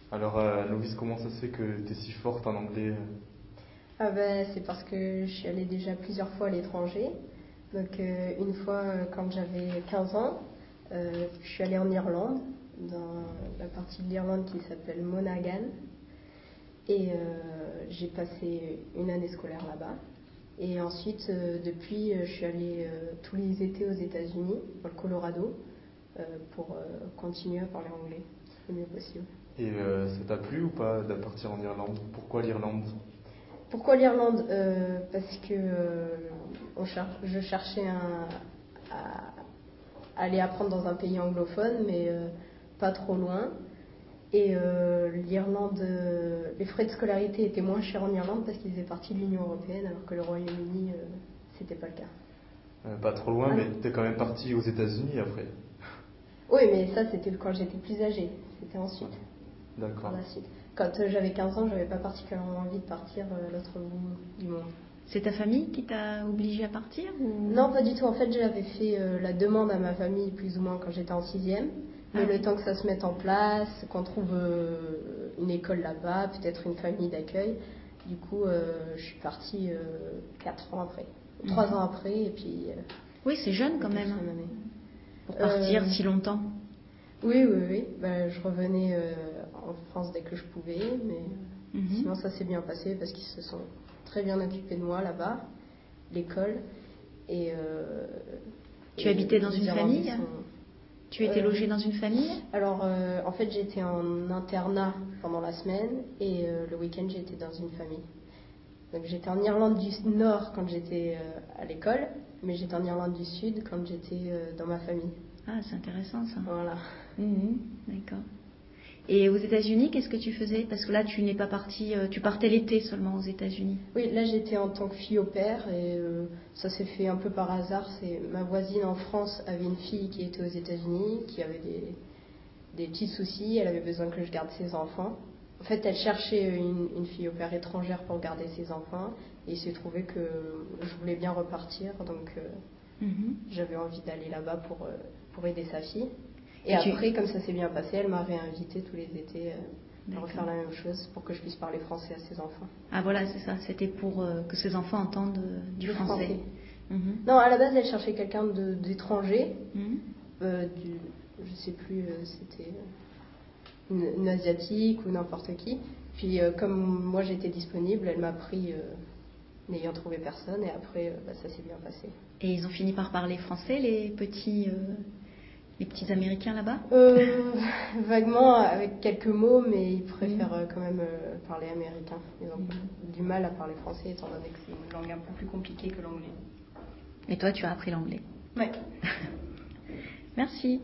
Alors, Lovis, comment ça se fait que tu es si forte en anglais? Ah ben, c'est parce que je suis allée déjà plusieurs fois à l'étranger. Donc une fois quand j'avais 15 ans, je suis allée en Irlande, dans la partie de l'Irlande qui s'appelle Monaghan. Et j'ai passé une année scolaire là-bas. Et ensuite, depuis, je suis allée tous les étés aux États-Unis, dans le Colorado, pour continuer à parler anglais le mieux possible. Et ça t'a plu ou pas de partir en Irlande? Pourquoi l'Irlande? Pourquoi l'Irlande? Parce que je cherchais à aller apprendre dans un pays anglophone, mais pas trop loin. Et l'Irlande, les frais de scolarité étaient moins chers en Irlande parce qu'ils faisaient partie de l'Union européenne, alors que le Royaume-Uni, c'était pas le cas. Pas trop loin, mais t'es quand même parti aux États-Unis après. Oui, mais ça, c'était quand j'étais plus âgée. C'était ensuite. D'accord. Par la suite. Quand j'avais 15 ans, j'avais pas particulièrement envie de partir à l'autre bout du monde. C'est ta famille qui t'a obligée à partir ou... Non, pas du tout. En fait, j'avais fait la demande à ma famille plus ou moins quand j'étais en 6e. Mais le temps que ça se mette en place, qu'on trouve une école là-bas, peut-être une famille d'accueil, du coup, je suis partie 4 ans après. 3 ans après, et puis... oui, c'est jeune quand même. Pour partir si longtemps. Oui. Ben, je revenais en France dès que je pouvais, mais sinon ça s'est bien passé parce qu'ils se sont très bien occupés de moi là-bas, l'école. Et tu habitais dans une famille? Tu étais logée dans une famille? Alors, en fait, j'étais en internat pendant la semaine et le week-end, j'étais dans une famille. Donc, j'étais en Irlande du Nord quand j'étais à l'école, mais j'étais en Irlande du Sud quand j'étais dans ma famille. Ah, c'est intéressant ça. Voilà. D'accord. Et aux États-Unis, qu'est-ce que tu faisais? Parce que là, tu n'es pas partie, tu partais l'été seulement aux États-Unis. Oui, là j'étais en tant que fille au père et ça s'est fait un peu par hasard. C'est ma voisine en France avait une fille qui était aux États-Unis, qui avait des petits soucis. Elle avait besoin que je garde ses enfants. En fait, elle cherchait une fille au père étrangère pour garder ses enfants. Et il s'est trouvé que je voulais bien repartir, donc j'avais envie d'aller là-bas pour aider sa fille. Et après, comme ça s'est bien passé, elle m'a réinvité tous les étés à refaire la même chose pour que je puisse parler français à ses enfants. Ah voilà, c'est ça, c'était pour que ses enfants entendent du français. Non, à la base, elle cherchait quelqu'un d'étranger, je sais plus, c'était une asiatique ou n'importe qui. Puis comme moi j'étais disponible, elle m'a pris n'ayant trouvé personne et après ça s'est bien passé. Et ils ont fini par parler français, les petits Américains là-bas? Vaguement, avec quelques mots, mais ils préfèrent quand même parler américain. Ils ont du mal à parler français, étant donné que c'est une langue un peu plus compliquée que l'anglais. Et toi, tu as appris l'anglais? Oui. Merci.